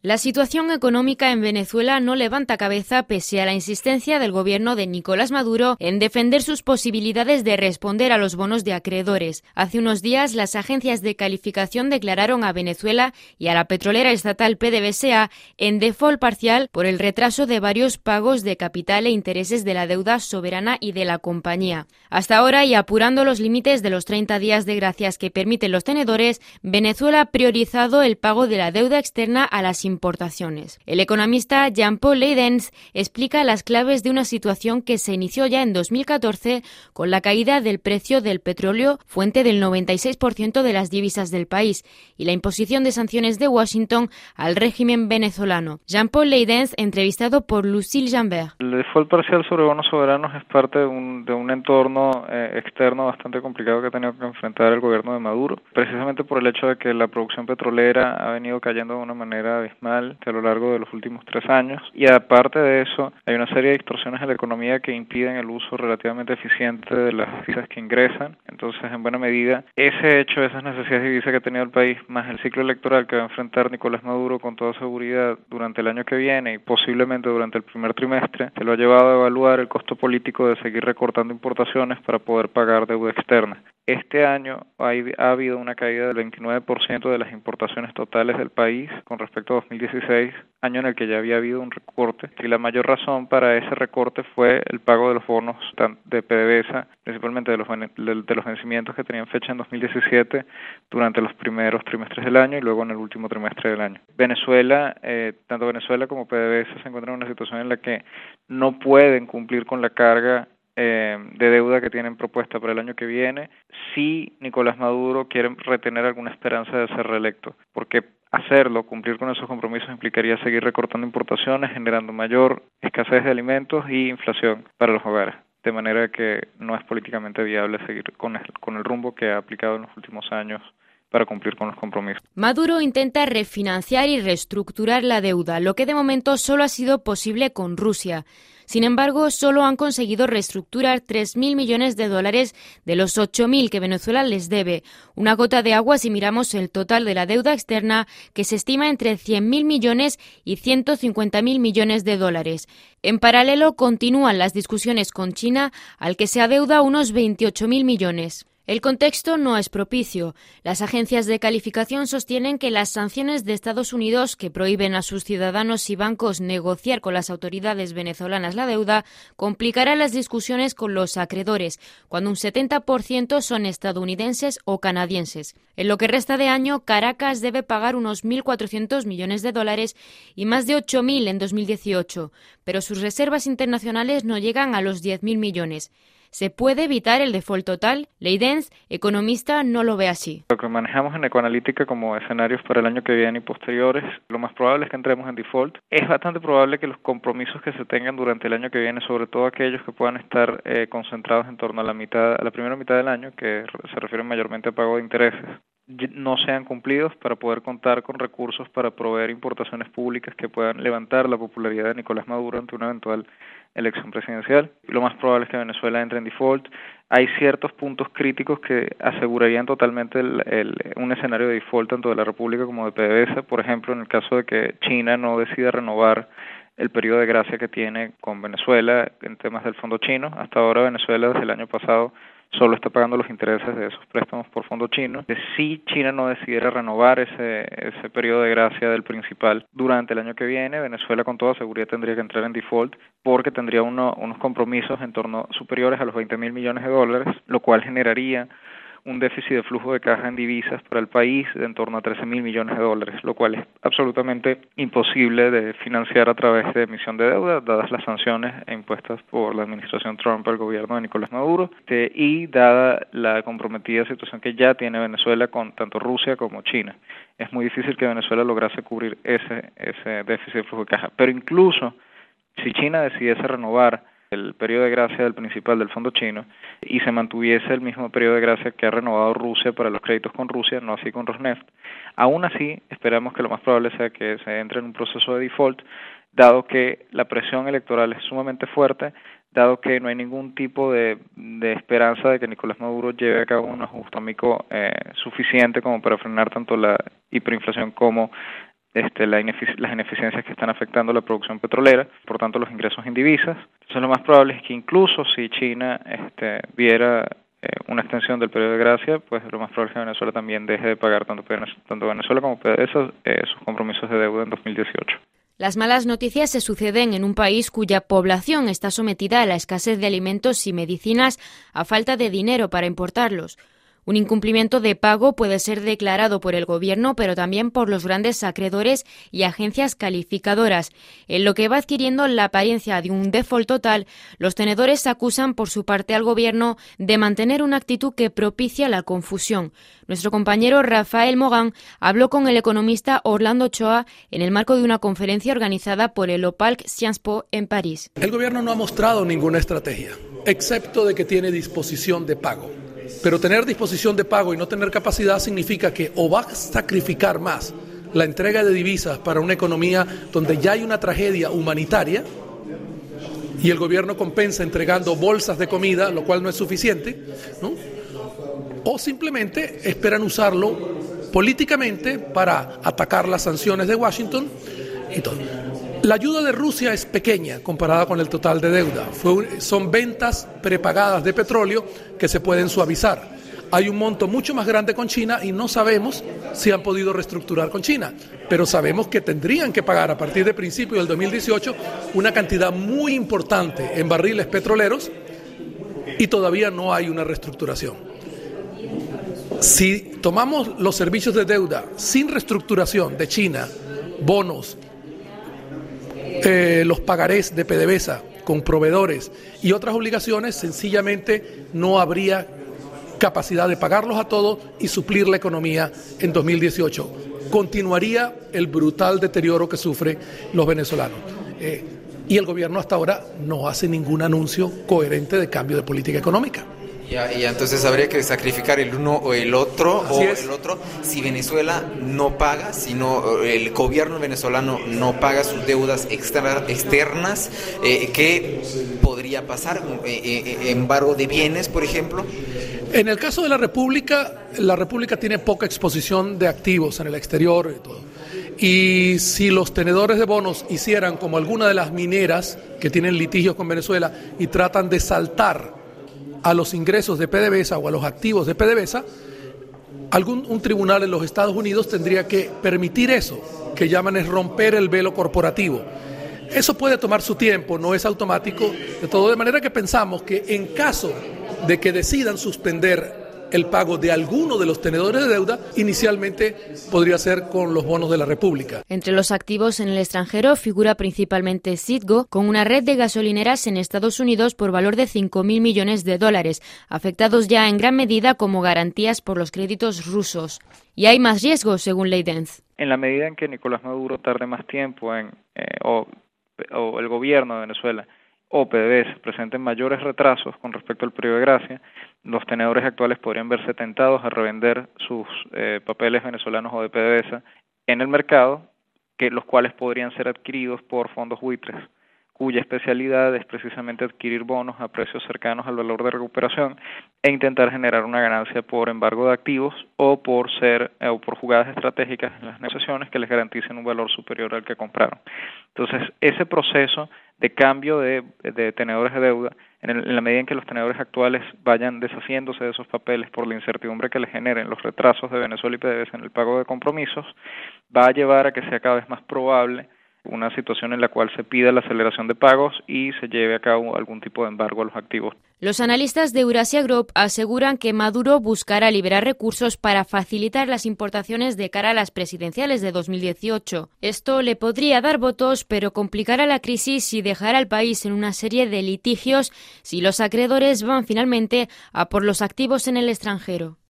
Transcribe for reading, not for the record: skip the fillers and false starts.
La situación económica en Venezuela no levanta cabeza pese a la insistencia del gobierno de Nicolás Maduro en defender sus posibilidades de responder a los bonos de acreedores. Hace unos días, las agencias de calificación declararon a Venezuela y a la petrolera estatal PDVSA en default parcial por el retraso de varios pagos de capital e intereses de la deuda soberana y de la compañía. Hasta ahora, y apurando los límites de los 30 días de gracias que permiten los tenedores, Venezuela ha priorizado el pago de la deuda externa a las importaciones. El economista Jean-Paul Leydens explica las claves de una situación que se inició ya en 2014 con la caída del precio del petróleo, fuente del 96% de las divisas del país, y la imposición de sanciones de Washington al régimen venezolano. Jean-Paul Leydens, entrevistado por Lucille Jambert. El default parcial sobre bonos soberanos es parte de un entorno externo bastante complicado que ha tenido que enfrentar el gobierno de Maduro, precisamente por el hecho de que la producción petrolera ha venido cayendo de una manera abismal a lo largo de los últimos 3 años, y aparte de eso hay una serie de distorsiones en la economía que impiden el uso relativamente eficiente de las divisas que ingresan. Entonces, en buena medida, ese hecho, esas necesidades de divisa que ha tenido el país, más el ciclo electoral que va a enfrentar Nicolás Maduro con toda seguridad durante el año que viene y posiblemente durante el primer trimestre, se lo ha llevado a evaluar el costo político de seguir recortando importaciones para poder pagar deuda externa. Este año ha habido una caída del 29% de las importaciones totales del país con respecto a 2016, año en el que ya había habido un recorte, y la mayor razón para ese recorte fue el pago de los bonos de PDVSA, principalmente de los vencimientos que tenían fecha en 2017 durante los primeros trimestres del año y luego en el último trimestre del año. Venezuela, tanto Venezuela como PDVSA se encuentran en una situación en la que no pueden cumplir con la carga de deuda que tienen propuesta para el año que viene si Nicolás Maduro quiere retener alguna esperanza de ser reelecto, porque hacerlo, cumplir con esos compromisos, implicaría seguir recortando importaciones, generando mayor escasez de alimentos y inflación para los hogares, de manera que no es políticamente viable seguir con el rumbo que ha aplicado en los últimos años para cumplir con los compromisos. Maduro intenta refinanciar y reestructurar la deuda, lo que de momento solo ha sido posible con Rusia. Sin embargo, solo han conseguido reestructurar 3.000 millones de dólares de los 8.000 que Venezuela les debe, una gota de agua si miramos el total de la deuda externa, que se estima entre 100.000 millones y 150.000 millones de dólares. En paralelo, continúan las discusiones con China, al que se adeuda unos 28.000 millones. El contexto no es propicio. Las agencias de calificación sostienen que las sanciones de Estados Unidos que prohíben a sus ciudadanos y bancos negociar con las autoridades venezolanas la deuda complicarán las discusiones con los acreedores, cuando un 70% son estadounidenses o canadienses. En lo que resta de año, Caracas debe pagar unos 1.400 millones de dólares y más de 8.000 en 2018, pero sus reservas internacionales no llegan a los 10.000 millones. ¿Se puede evitar el default total? Leydens, economista, no lo ve así. Lo que manejamos en Ecoanalítica como escenarios para el año que viene y posteriores, lo más probable es que entremos en default. Es bastante probable que los compromisos que se tengan durante el año que viene, sobre todo aquellos que puedan estar concentrados en torno a la primera mitad del año, que se refieren mayormente a pago de intereses, no sean cumplidos para poder contar con recursos para proveer importaciones públicas que puedan levantar la popularidad de Nicolás Maduro ante una eventual elección presidencial. Lo más probable es que Venezuela entre en default. Hay ciertos puntos críticos que asegurarían totalmente un escenario de default tanto de la República como de PDVSA. Por ejemplo, en el caso de que China no decida renovar el periodo de gracia que tiene con Venezuela en temas del fondo chino. Hasta ahora Venezuela desde el año pasado solo está pagando los intereses de esos préstamos por fondo chino. Si China no decidiera renovar ese periodo de gracia del principal durante el año que viene, Venezuela con toda seguridad tendría que entrar en default porque tendría unos compromisos en torno superiores a los 20.000 millones de dólares, lo cual generaría un déficit de flujo de caja en divisas para el país de en torno a 13.000 millones de dólares, lo cual es absolutamente imposible de financiar a través de emisión de deuda, dadas las sanciones impuestas por la administración Trump al gobierno de Nicolás Maduro, y dada la comprometida situación que ya tiene Venezuela con tanto Rusia como China. Es muy difícil que Venezuela lograse cubrir ese déficit de flujo de caja, pero incluso si China decidiese renovar el periodo de gracia del principal del fondo chino y se mantuviese el mismo periodo de gracia que ha renovado Rusia para los créditos con Rusia, no así con Rosneft. Aún así, esperamos que lo más probable sea que se entre en un proceso de default, dado que la presión electoral es sumamente fuerte, dado que no hay ningún tipo de esperanza de que Nicolás Maduro lleve a cabo un ajuste económico suficiente como para frenar tanto la hiperinflación como las ineficiencias que están afectando la producción petrolera, por tanto los ingresos en divisas. Entonces lo más probable es que incluso si China viera una extensión del periodo de gracia, pues lo más probable es que Venezuela también deje de pagar tanto Venezuela como PDVSA sus compromisos de deuda en 2018. Las malas noticias se suceden en un país cuya población está sometida a la escasez de alimentos y medicinas a falta de dinero para importarlos. Un incumplimiento de pago puede ser declarado por el gobierno, pero también por los grandes acreedores y agencias calificadoras. En lo que va adquiriendo la apariencia de un default total, los tenedores acusan por su parte al gobierno de mantener una actitud que propicia la confusión. Nuestro compañero Rafael Mogán habló con el economista Orlando Ochoa en el marco de una conferencia organizada por el Opalc Sciences Po en París. El gobierno no ha mostrado ninguna estrategia, excepto de que tiene disposición de pago. Pero tener disposición de pago y no tener capacidad significa que o va a sacrificar más la entrega de divisas para una economía donde ya hay una tragedia humanitaria y el gobierno compensa entregando bolsas de comida, lo cual no es suficiente, ¿no? O simplemente esperan usarlo políticamente para atacar las sanciones de Washington y todo. La ayuda de Rusia es pequeña comparada con el total de deuda. Son ventas prepagadas de petróleo que se pueden suavizar. Hay un monto mucho más grande con China y no sabemos si han podido reestructurar con China, pero sabemos que tendrían que pagar a partir de principios del 2018 una cantidad muy importante en barriles petroleros y todavía no hay una reestructuración. Si tomamos los servicios de deuda sin reestructuración de China, bonos, los pagarés de PDVSA con proveedores y otras obligaciones, sencillamente no habría capacidad de pagarlos a todos y suplir la economía en 2018. Continuaría el brutal deterioro que sufren los venezolanos. Y el gobierno hasta ahora no hace ningún anuncio coherente de cambio de política económica. Ya, entonces habría que sacrificar el uno o el otro, si Venezuela no paga, si el gobierno venezolano no paga sus deudas externas, ¿qué podría pasar? ¿Embargo de bienes, por ejemplo? En el caso de la República tiene poca exposición de activos en el exterior y todo. Y si los tenedores de bonos hicieran como alguna de las mineras que tienen litigios con Venezuela y tratan de saltar a los ingresos de PDVSA o a los activos de PDVSA, un tribunal en los Estados Unidos tendría que permitir eso, que llaman es romper el velo corporativo. Eso puede tomar su tiempo, no es automático, de manera que pensamos que en caso de que decidan suspender el pago de alguno de los tenedores de deuda, inicialmente podría ser con los bonos de la República. Entre los activos en el extranjero figura principalmente Citgo, con una red de gasolineras en Estados Unidos por valor de $5.000 millones, afectados ya en gran medida como garantías por los créditos rusos. Y hay más riesgos, según Leidenz. En la medida en que Nicolás Maduro tarde más tiempo o el gobierno de Venezuela o PDVSA presenten mayores retrasos con respecto al periodo de gracia, los tenedores actuales podrían verse tentados a revender sus papeles venezolanos o de PDVSA en el mercado, los cuales podrían ser adquiridos por fondos buitres, cuya especialidad es precisamente adquirir bonos a precios cercanos al valor de recuperación e intentar generar una ganancia por embargo de activos o por jugadas estratégicas en las negociaciones que les garanticen un valor superior al que compraron. Entonces, ese proceso de cambio de tenedores de deuda, en la medida en que los tenedores actuales vayan deshaciéndose de esos papeles por la incertidumbre que les generen los retrasos de Venezuela y PDVSA en el pago de compromisos, va a llevar a que sea cada vez más probable una situación en la cual se pida la aceleración de pagos y se lleve a cabo algún tipo de embargo a los activos. Los analistas de Eurasia Group aseguran que Maduro buscará liberar recursos para facilitar las importaciones de cara a las presidenciales de 2018. Esto le podría dar votos, pero complicará la crisis y dejará al país en una serie de litigios si los acreedores van finalmente a por los activos en el extranjero.